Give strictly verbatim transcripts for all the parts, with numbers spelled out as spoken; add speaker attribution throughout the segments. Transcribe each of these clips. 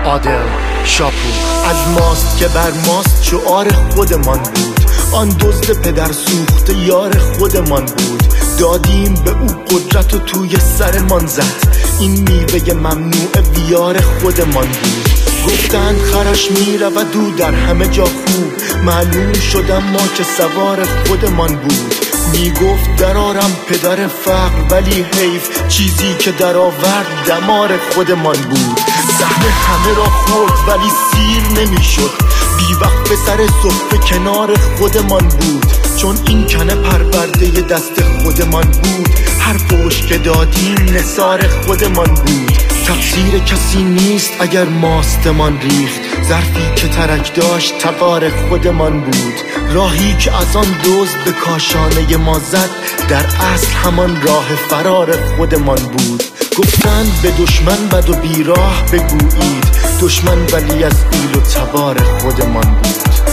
Speaker 1: عادل شاپور. از ماست که بر ماست شعار خودمان بود، آن دزد پدر سوخته یار خودمان بود. دادیم به او قدرت و توی سرمان زد، این میوه ممنوع ویار خودمان بود. گفتند خرش میرود او در همه جا خوب، معلوم شدم ما که سوار خودمان بود. میگفت درارم پدر فقر، ولی حیف چیزی که در آورد دمار خودمان بود. سهم همه را خورد ولی سیر نمیشد، بی وقت به سر صفحه کنار خودمان بود. چون این کنه پرورده دست خودمان بود، هر پوش که دادیم نثار خودمان بود. تقصیر کسی نیست اگر ماستمان ریخت، ظرفی که ترک داشت تبار خودمان بود. راهی که از آن دزد به کاشانه ما زد، در اصل همان راه فرار خودمان بود. گفتند به دشمن بد و بیراه بگویید، دشمن ولی از ایل و تبار خودمان بود.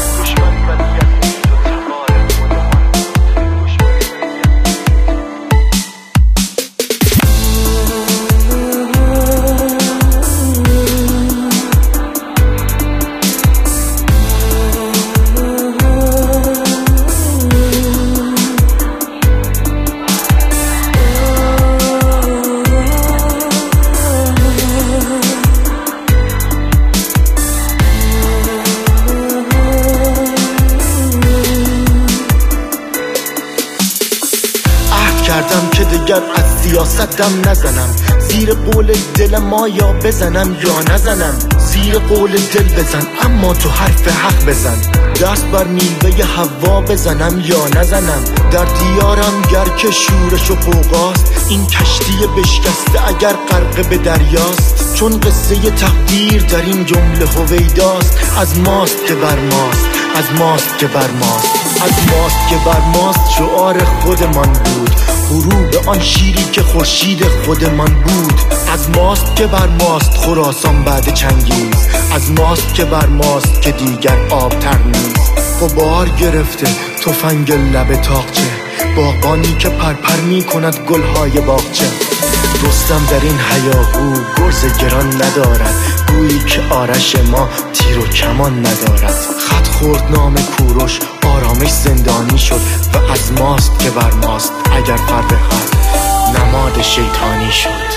Speaker 1: کردم که دیگر از سیاست دم نزنم، زیر قول دل ما یا بزنم یا نزنم. زیر قول دل بزن اما تو حرف حق بزن، دست بر میوه هوا بزنم یا نزنم. در دیارم گر که شورش و غوغاست، این کشتی بشکسته اگر غرق به دریاست. چون قصه تقدیر در این جمله هویداست، از ماست که بر ماست، از ماست که بر ماست، از ماست که بر ماست شعار خودمان بود. غروب آن شیری که خورشید خودمان بود. از ماست که بر ماست خراسان بعد چنگیز، از ماست که بر ماست که دیگر آبتر نیست. غبار گرفته تفنگ لب تاقچه، باغبانی که پرپر می کند گلهای باغچه. رستم در این هیاهو گرز گران ندارد، گویی که آرش ما تیر و کمان ندارد. خط خورد نام کوروش آرامش زندانی شد، و از ماست که بر ماست اگر پر به خط نماد شیطانی شد.